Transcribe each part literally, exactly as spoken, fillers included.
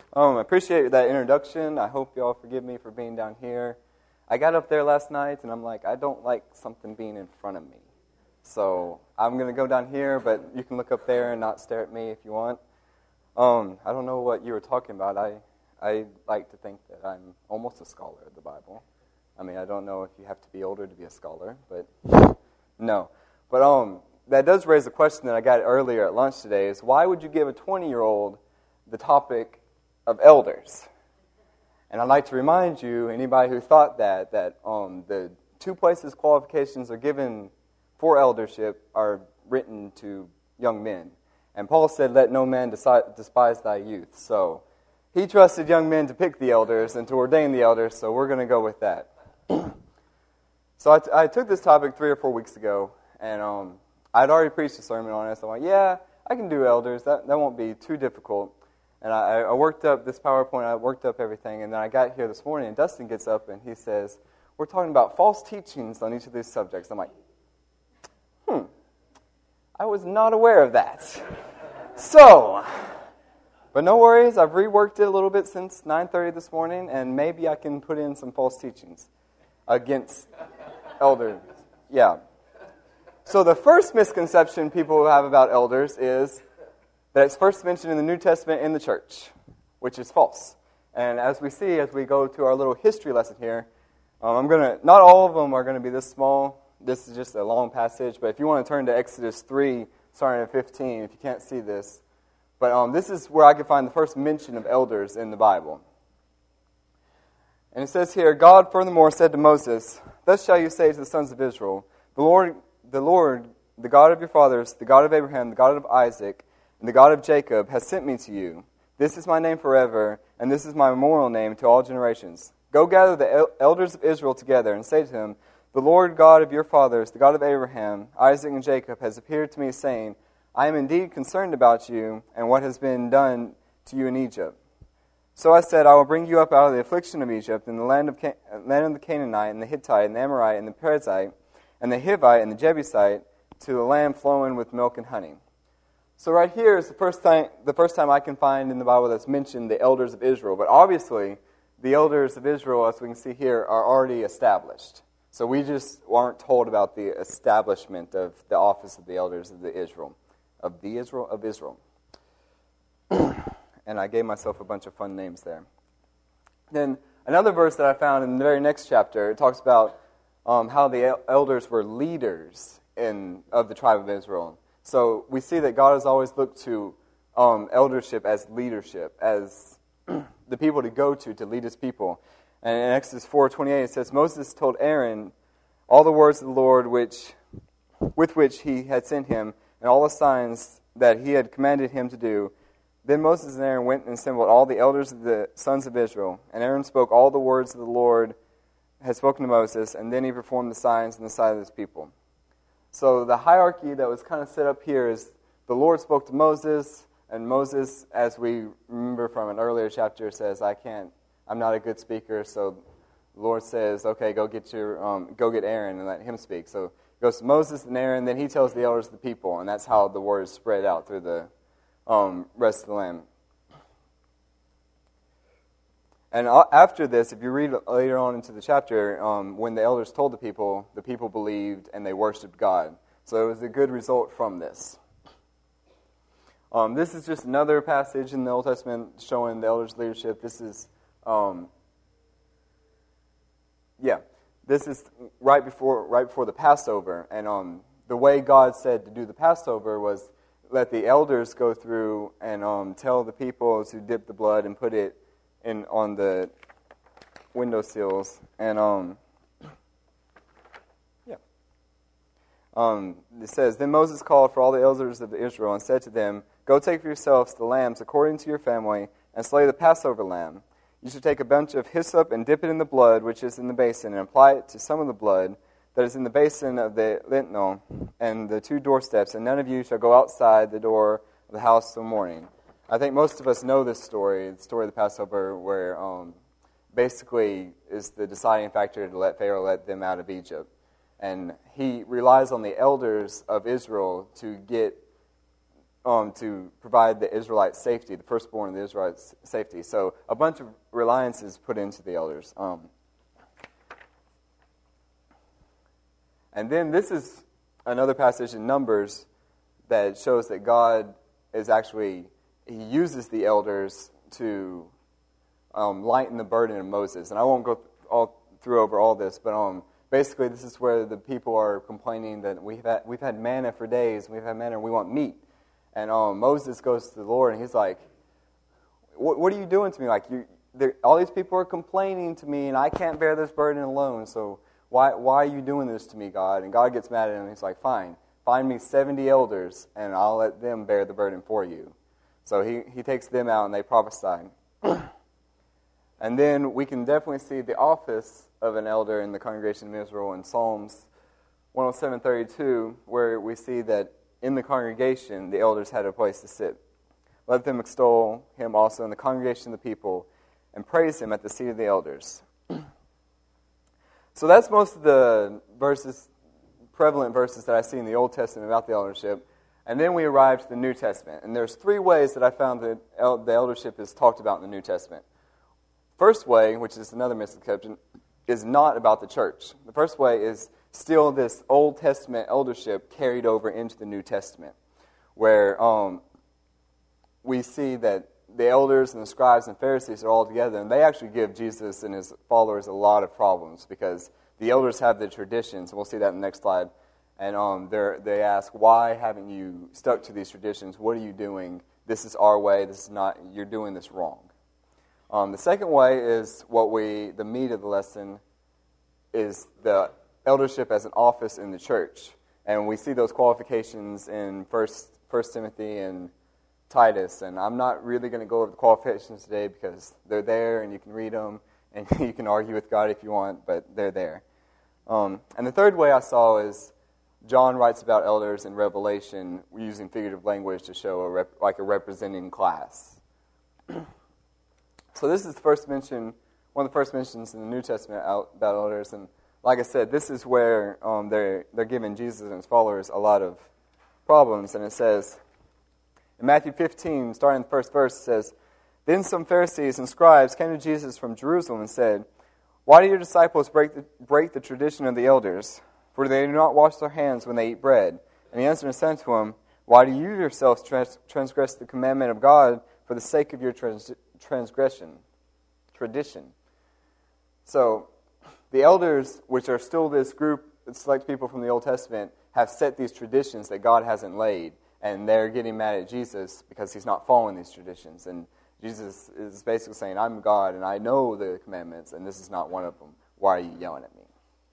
Um, I appreciate that introduction. I hope y'all forgive me for being down here. I got up there last night, and I'm like, I don't like something being in front of me. So I'm going to go down here, but you can look up there and not stare at me if you want. Um, I don't know what you were talking about. I, I like to think that I'm almost a scholar of the Bible. I mean, I don't know if you have to be older to be a scholar, but no. But um, that does raise a question that I got earlier at lunch today, is why would you give a twenty-year-old the topic of elders? And I'd like to remind you, anybody who thought that, that um, the two places qualifications are given for eldership are written to young men. And Paul said, let no man decide, despise thy youth. So he trusted young men to pick the elders and to ordain the elders, so we're going to go with that. So I, t- I took this topic three or four weeks ago, and um, I'd already preached a sermon on it, so I'm like, yeah, I can do elders. That, that won't be too difficult. And I, I worked up this PowerPoint, I worked up everything, and then I got here this morning, and Dustin gets up and he says, we're talking about false teachings on each of these subjects. I'm like, hmm, I was not aware of that. So, but no worries, I've reworked it a little bit since nine thirty this morning, and maybe I can put in some false teachings against elders. Yeah. So the first misconception people have about elders is that it's first mentioned in the New Testament in the church, which is false. And as we see, as we go to our little history lesson here, um, I'm going to, not all of them are going to be this small. This is just a long passage, but if you want to turn to Exodus three, starting at fifteen, if you can't see this. But um, this is where I can find the first mention of elders in the Bible. And it says here, God furthermore said to Moses, thus shall you say to the sons of Israel, the Lord, the Lord, the God of your fathers, the God of Abraham, the God of Isaac, and the God of Jacob has sent me to you. This is my name forever, and this is my memorial name to all generations. Go gather the el- elders of Israel together and say to them, the Lord God of your fathers, the God of Abraham, Isaac, and Jacob, has appeared to me, saying, I am indeed concerned about you and what has been done to you in Egypt. So I said, I will bring you up out of the affliction of Egypt, and the land of, Can- land of the Canaanite, and the Hittite, and the Amorite, and the Perizzite, and the Hivite, and the Jebusite, to the land flowing with milk and honey. So right here is the first time the first time I can find in the Bible that's mentioned the elders of Israel. But obviously, the elders of Israel, as we can see here, are already established. So we just aren't told about the establishment of the office of the elders of the Israel, of the Israel of Israel. And I gave myself a bunch of fun names there. Then another verse that I found in the very next chapter, it talks about um, how the elders were leaders in of the tribe of Israel. So we see that God has always looked to um, eldership as leadership, as the people to go to to lead his people. And in Exodus four twenty-eight it says, Moses told Aaron all the words of the Lord which, with which he had sent him, and all the signs that he had commanded him to do. Then Moses and Aaron went and assembled all the elders of the sons of Israel. And Aaron spoke all the words of the Lord had spoken to Moses, and then he performed the signs in the sight of his people. So the hierarchy that was kind of set up here is the Lord spoke to Moses, and Moses, as we remember from an earlier chapter, says, I can't, I'm not a good speaker, so the Lord says, okay, go get your, um, go get Aaron and let him speak. So it goes to Moses and Aaron, then he tells the elders of the people, and that's how the word is spread out through the um, rest of the land. And after this, if you read later on into the chapter, um, when the elders told the people, the people believed and they worshipped God. So it was a good result from this. Um, this is just another passage in the Old Testament showing the elders' leadership. This is, um, yeah, this is right before right before the Passover. And um, the way God said to do the Passover was let the elders go through and um, tell the people to dip the blood and put it in on the windowsills, and um, yeah, um, it says, Then Moses called for all the elders of Israel and said to them, Go take for yourselves the lambs according to your family, and slay the Passover lamb. You should take a bunch of hyssop and dip it in the blood which is in the basin, and apply it to some of the blood that is in the basin of the lintel and the two doorsteps, and none of you shall go outside the door of the house till morning. I think most of us know this story, the story of the Passover, where um, basically is the deciding factor to let Pharaoh let them out of Egypt. And he relies on the elders of Israel to get um, to provide the Israelites safety, the firstborn of the Israelites safety. So a bunch of reliance is put into the elders. Um, and then this is another passage in Numbers that shows that God is actually, he uses the elders to um, lighten the burden of Moses. And I won't go th- all through over all this, but um, basically this is where the people are complaining that we've had, we've had manna for days, we've had manna, and we want meat. And um, Moses goes to the Lord, and he's like, what are you doing to me? Like, you, all these people are complaining to me, and I can't bear this burden alone, so why, why are you doing this to me, God? And God gets mad at him, and he's like, fine, find me seventy elders, and I'll let them bear the burden for you. So he, he takes them out, and they prophesy. And then we can definitely see the office of an elder in the congregation of Israel in Psalms one oh seven thirty-two, where we see that in the congregation, the elders had a place to sit. Let them extol him also in the congregation of the people, and praise him at the seat of the elders. So that's most of the verses, prevalent verses that I see in the Old Testament about the eldership. And then we arrive to the New Testament. And there's three ways that I found that el- the eldership is talked about in the New Testament. First way, which is another misconception, is not about the church. The first way is still this Old Testament eldership carried over into the New Testament, where um, we see that the elders and the scribes and Pharisees are all together, and they actually give Jesus and his followers a lot of problems because the elders have the traditions, and we'll see that in the next slide. And um, they ask, why haven't you stuck to these traditions? What are you doing? This is our way. This is not. You're doing this wrong. Um, the second way is what we, the meat of the lesson, is the eldership as an office in the church. And we see those qualifications in First First Timothy and Titus. And I'm not really going to go over the qualifications today because they're there and you can read them and you can argue with God if you want, but they're there. Um, and the third way I saw is John writes about elders in Revelation using figurative language to show a rep, like a representing class. So this is the first mention, one of the first mentions in the New Testament about elders. And like I said, this is where um, they're they're giving Jesus and his followers a lot of problems. And it says, in Matthew fifteen, starting in the first verse, it says, Then some Pharisees and scribes came to Jesus from Jerusalem and said, Why do your disciples break the, break the tradition of the elders? For they do not wash their hands when they eat bread. And he answered and said to them, Why do you yourselves trans- transgress the commandment of God for the sake of your trans- transgression, tradition? So, the elders, which are still this group of select people from the Old Testament, have set these traditions that God hasn't laid. And they're getting mad at Jesus because he's not following these traditions. And Jesus is basically saying, I'm God and I know the commandments and this is not one of them. Why are you yelling at me?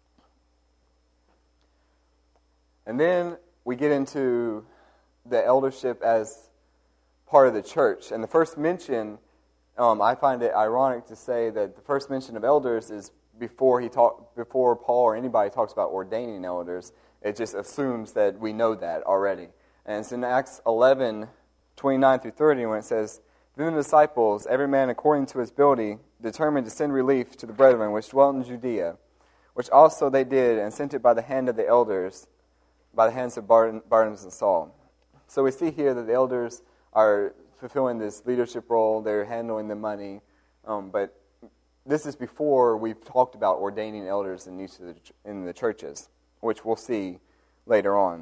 And then we get into the eldership as part of the church. And the first mention, um, I find it ironic to say that the first mention of elders is before he talk, before Paul or anybody talks about ordaining elders. It just assumes that we know that already. And it's in Acts eleven, twenty-nine through thirty when it says, Then the disciples, every man according to his ability, determined to send relief to the brethren which dwelt in Judea, which also they did, and sent it by the hand of the elders, by the hands of Barnabas and Saul. So we see here that the elders are fulfilling this leadership role. They're handling the money. Um, but this is before we've talked about ordaining elders in each of the, in the churches, which we'll see later on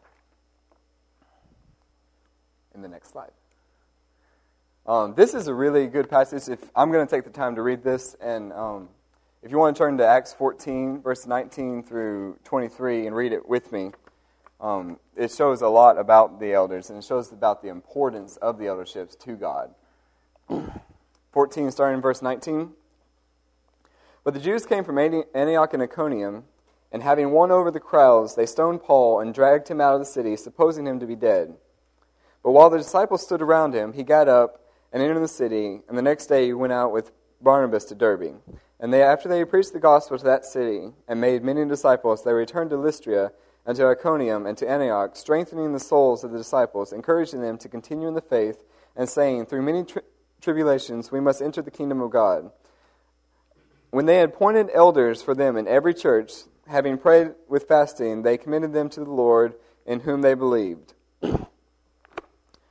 in the next slide. Um, this is a really good passage. If I'm going to take the time to read this, and um, if you want to turn to Acts fourteen, verse nineteen through twenty-three, and read it with me, um, it shows a lot about the elders, and it shows about the importance of the elderships to God. fourteen, starting in verse nineteen. But the Jews came from Antioch and Iconium, and having won over the crowds, they stoned Paul and dragged him out of the city, supposing him to be dead. But while the disciples stood around him, he got up and entered the city, and the next day he went out with Barnabas to Derbe. And they, after they had preached the gospel to that city and made many disciples, they returned to Lystra and to Iconium and to Antioch, strengthening the souls of the disciples, encouraging them to continue in the faith, and saying, Through many tri- tribulations we must enter the kingdom of God. When they had appointed elders for them in every church, having prayed with fasting, they commended them to the Lord in whom they believed.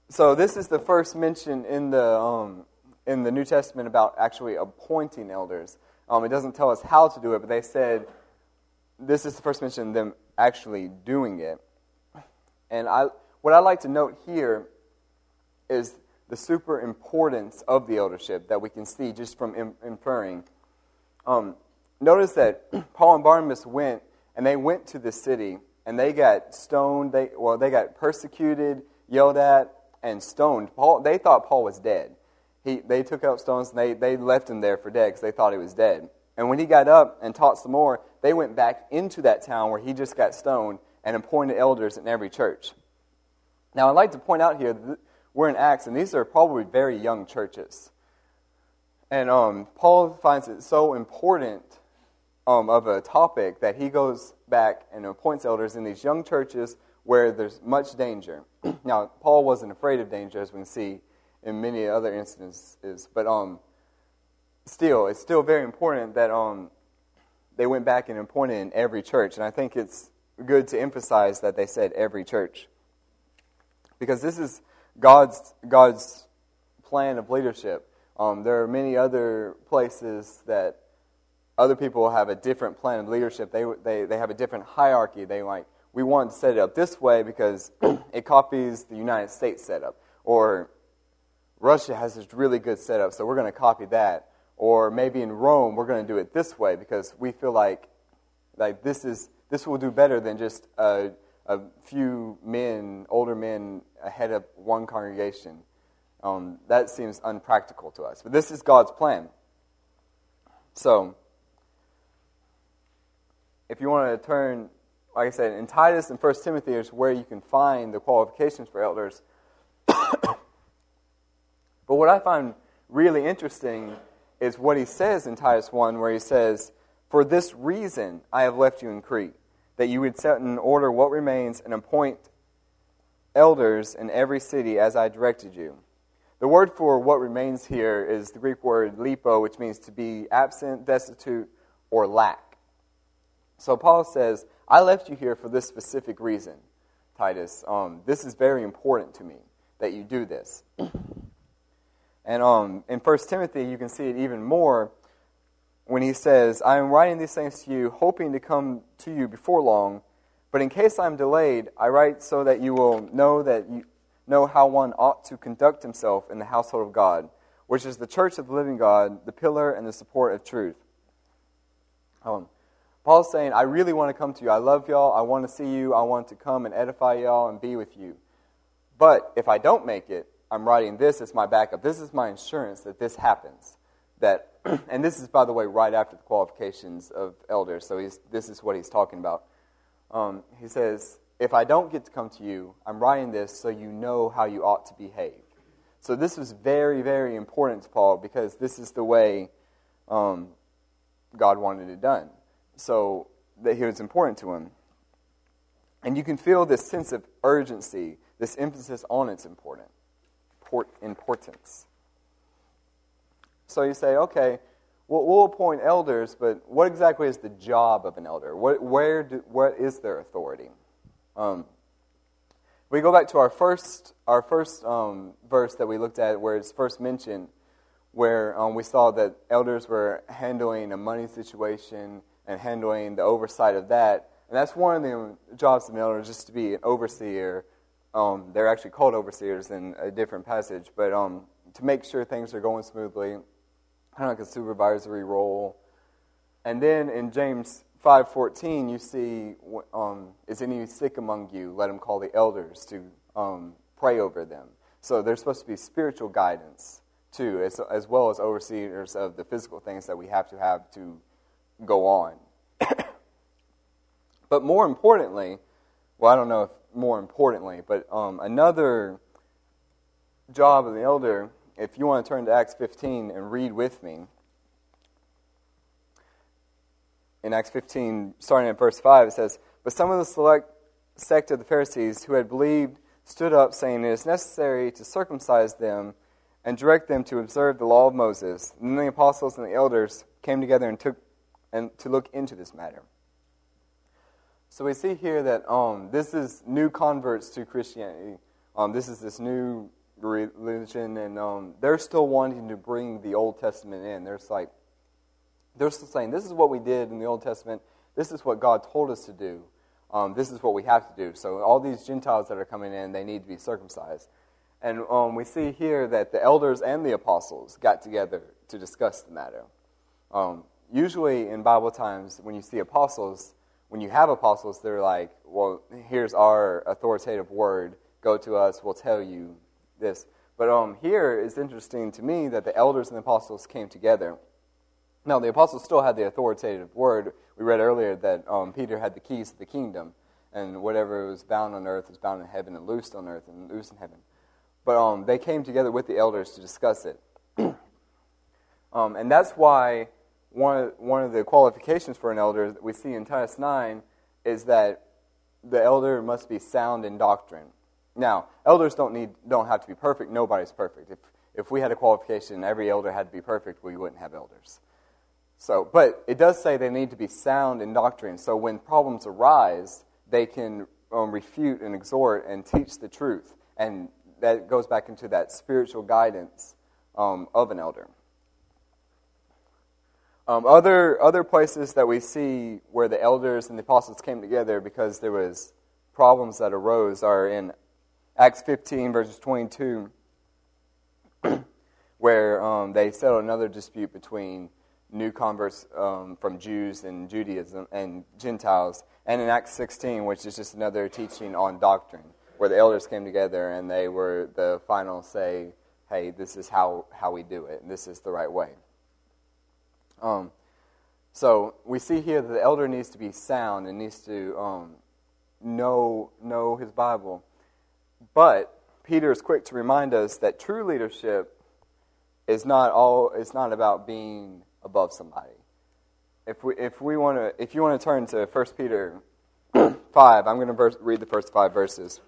So this is the first mention in the um, in the New Testament about actually appointing elders. Um, it doesn't tell us how to do it, but they said this is the first mention of them actually doing it. And I, what I like to note here is the super importance of the eldership that we can see just from in, inferring. Um, notice that Paul and Barnabas went, and they went to the city, and they got stoned. They well, they got persecuted, yelled at, and stoned. Paul, they thought Paul was dead. He, they took out stones, and they, they left him there for dead because they thought he was dead. And when he got up and taught some more, they went back into that town where he just got stoned and appointed elders in every church. Now, I'd like to point out here that we're in Acts, and these are probably very young churches. And um, Paul finds it so important um, of a topic that he goes back and appoints elders in these young churches where there's much danger. Now, Paul wasn't afraid of danger, as we can see in many other instances, but um, still, it's still very important that um, they went back and appointed in every church. And I think it's good to emphasize that they said every church, because this is God's God's plan of leadership. Um, there are many other places that other people have a different plan of leadership. They they they have a different hierarchy. They like, we want to set it up this way because it copies the United States setup, or Russia has this really good setup, so we're going to copy that. Or maybe in Rome, we're going to do it this way because we feel like like this is this will do better than just a, a few men, older men, ahead of one congregation. Um, that seems unpractical to us. But this is God's plan. So, if you want to turn, like I said, in Titus and First Timothy is where you can find the qualifications for elders. But what I find really interesting is what he says in Titus one, where he says, "For this reason I have left you in Crete, that you would set in order what remains and appoint elders in every city as I directed you." The word for what remains here is the Greek word lipo, which means to be absent, destitute, or lack. So Paul says, I left you here for this specific reason, Titus. Um, this is very important to me, that you do this. And um, in First Timothy, you can see it even more when he says, I am writing these things to you, hoping to come to you before long. But in case I am delayed, I write so that you will know that you know how one ought to conduct himself in the household of God, which is the church of the living God, the pillar and the support of truth. Um, Paul's saying, I really want to come to you. I love y'all. I want to see you. I want to come and edify y'all and be with you. But if I don't make it, I'm writing this as my backup. This is my insurance that this happens. That, and this is, by the way, right after the qualifications of elders. So he's, this is what he's talking about. Um, he says, if I don't get to come to you, I'm writing this so you know how you ought to behave. So this was very, very important to Paul because this is the way um, God wanted it done. So that it was important to him. And you can feel this sense of urgency, this emphasis on its important, importance. So you say, okay, we'll, we'll appoint elders, but what exactly is the job of an elder? What, where do, what is their authority? Um, we go back to our first our first um, verse that we looked at, where it's first mentioned, where um, we saw that elders were handling a money situation and handling the oversight of that. And that's one of the jobs of an elder, just to be an overseer. Um, they're actually called overseers in a different passage, but um, to make sure things are going smoothly, kind of like a supervisory role. And then in James five fourteen, you see, um, is any sick among you? Let him call the elders to um, pray over them. So there's supposed to be spiritual guidance, too, as, as well as overseers of the physical things that we have to have to go on. But more importantly, well, I don't know if more importantly, but um, another job of the elder, if you want to turn to Acts fifteen and read with me, in Acts fifteen, starting at verse five, it says, But some of the select sect of the Pharisees who had believed stood up, saying, It is necessary to circumcise them and direct them to observe the law of Moses. And then the apostles and the elders came together and took and to look into this matter. So we see here that um, this is new converts to Christianity. Um, this is this new religion, and um, they're still wanting to bring the Old Testament in. They're just like, they're still saying, this is what we did in the Old Testament. This is what God told us to do. Um, this is what we have to do. So all these Gentiles that are coming in, they need to be circumcised. And um, we see here that the elders and the apostles got together to discuss the matter. Um, usually in Bible times, when you see apostles, when you have apostles, they're like, well, here's our authoritative word. Go to us, we'll tell you this. But um, here it's interesting to me that the elders and the apostles came together. Now, the apostles still had the authoritative word. We read earlier that um, Peter had the keys to the kingdom, and whatever was bound on earth was bound in heaven, and loosed on earth and loosed in heaven. But um, they came together with the elders to discuss it. um, and that's why one of, one of the qualifications for an elder that we see in Titus nine is that the elder must be sound in doctrine. Now, elders don't need don't have to be perfect. Nobody's perfect. If if we had a qualification, every elder had to be perfect, we wouldn't have elders. So, but it does say they need to be sound in doctrine. So when problems arise, they can um, refute and exhort and teach the truth. And that goes back into that spiritual guidance um, of an elder. Um, other other places that we see where the elders and the apostles came together because there was problems that arose are in Acts fifteen, verses twenty-two, where um, they settled another dispute between new converts um, from Jews and Judaism and Gentiles, and in Acts sixteen, which is just another teaching on doctrine, where the elders came together and they were the final say, hey, this is how, how we do it, and this is the right way. Um, so we see here that the elder needs to be sound and needs to um, know know his Bible. But Peter is quick to remind us that true leadership is not all. It's not about being above somebody. If we if we want to, if you want to turn to First Peter five, I'm going to verse, read the first five verses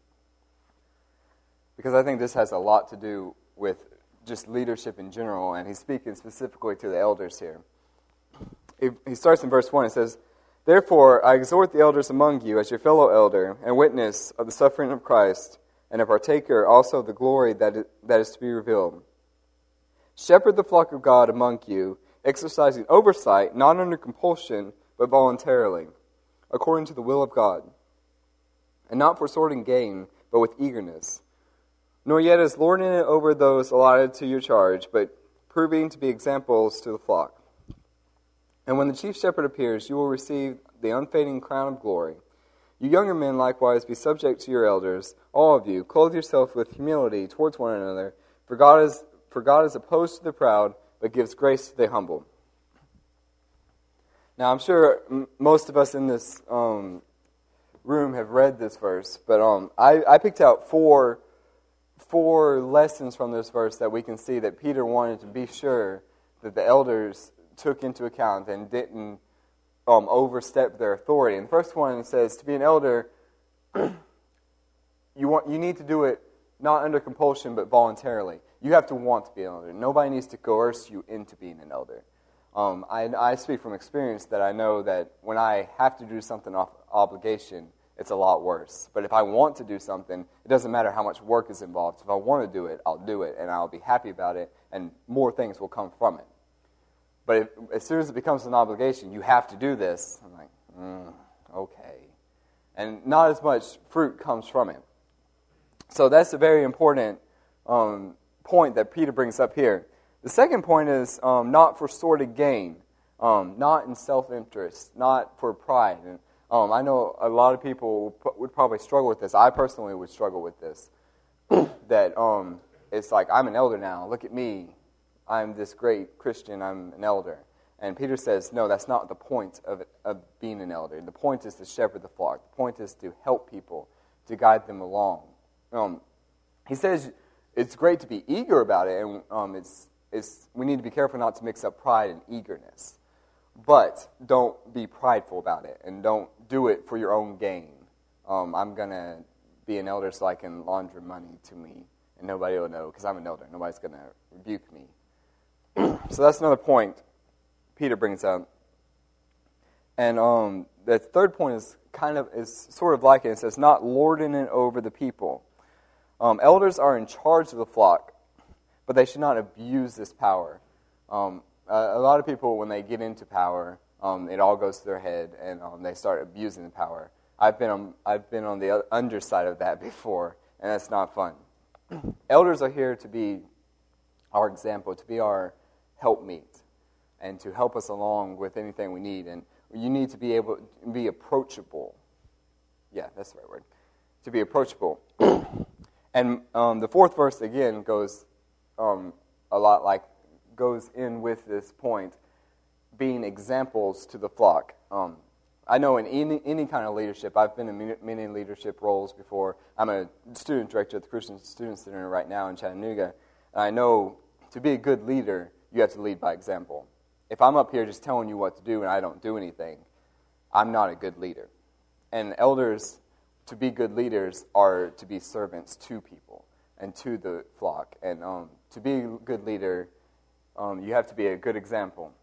because I think this has a lot to do with just leadership in general, and he's speaking specifically to the elders here. He starts in verse one. It says, "Therefore I exhort the elders among you as your fellow elder and witness of the suffering of Christ, and a partaker also of the glory that is, that is to be revealed. Shepherd the flock of God among you, exercising oversight, not under compulsion, but voluntarily, according to the will of God, and not for sordid gain, but with eagerness, nor yet as lording it over those allotted to your charge, but proving to be examples to the flock. And when the chief shepherd appears, you will receive the unfading crown of glory. You younger men likewise be subject to your elders, all of you. Clothe yourself with humility towards one another, for God is for God is opposed to the proud, but gives grace to the humble." Now, I'm sure m- most of us in this um, room have read this verse, but um, I, I picked out four four lessons from this verse that we can see that Peter wanted to be sure that the elders took into account and didn't um, overstep their authority. And the first one says, to be an elder, you want you need to do it not under compulsion, but voluntarily. You have to want to be an elder. Nobody needs to coerce you into being an elder. Um, I, I speak from experience that I know that when I have to do something off obligation, it's a lot worse. But if I want to do something, it doesn't matter how much work is involved. If I want to do it, I'll do it, and I'll be happy about it, and more things will come from it. But if, as soon as it becomes an obligation, you have to do this, I'm like, mm, okay. And not as much fruit comes from it. So that's a very important um, point that Peter brings up here. The second point is um, not for sordid gain, um, not in self-interest, not for pride. And um, I know a lot of people would probably struggle with this. I personally would struggle with this. that um, it's like, I'm an elder now. Look at me. I'm this great Christian. I'm an elder. And Peter says, no, that's not the point of, of being an elder. The point is to shepherd the flock. The point is to help people, to guide them along. Um, he says it's great to be eager about it, and um, it's it's we need to be careful not to mix up pride and eagerness. But don't be prideful about it, and don't do it for your own gain. Um, I'm going to be an elder so I can launder money to me, and nobody will know because I'm an elder. Nobody's going to rebuke me. So that's another point Peter brings up. And um, the third point is kind of is sort of like it. It says, not lording it over the people. Um, elders are in charge of the flock, but they should not abuse this power. Um, a, a lot of people, when they get into power, um, it all goes to their head, and um, they start abusing the power. I've been on, I've been on the underside of that before, and that's not fun. Elders are here to be our example, to be our helpmeet, and to help us along with anything we need. And you need to be able to be approachable. Yeah, that's the right word. To be approachable. And um, the fourth verse, again, goes um, a lot like, goes in with this point, being examples to the flock. Um, I know in any, any kind of leadership, I've been in many leadership roles before. I'm a student director at the Christian Student Center right now in Chattanooga. And I know to be a good leader, you have to lead by example. If I'm up here just telling you what to do and I don't do anything, I'm not a good leader. And elders, to be good leaders, are to be servants to people and to the flock. And um, to be a good leader, um, you have to be a good example.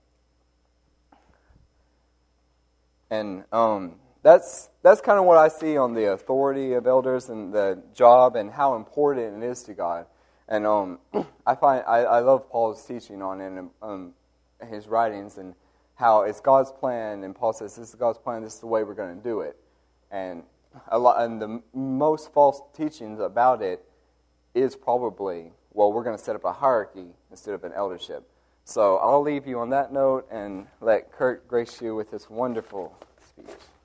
And um, that's that's kind of what I see on the authority of elders and the job and how important it is to God. And um, I find I, I love Paul's teaching on it and um, his writings and how it's God's plan. And Paul says, "This is God's plan. This is the way we're going to do it." And a lot, and the most false teachings about it is probably, well, we're going to set up a hierarchy instead of an eldership. So I'll leave you on that note and let Kurt grace you with this wonderful speech.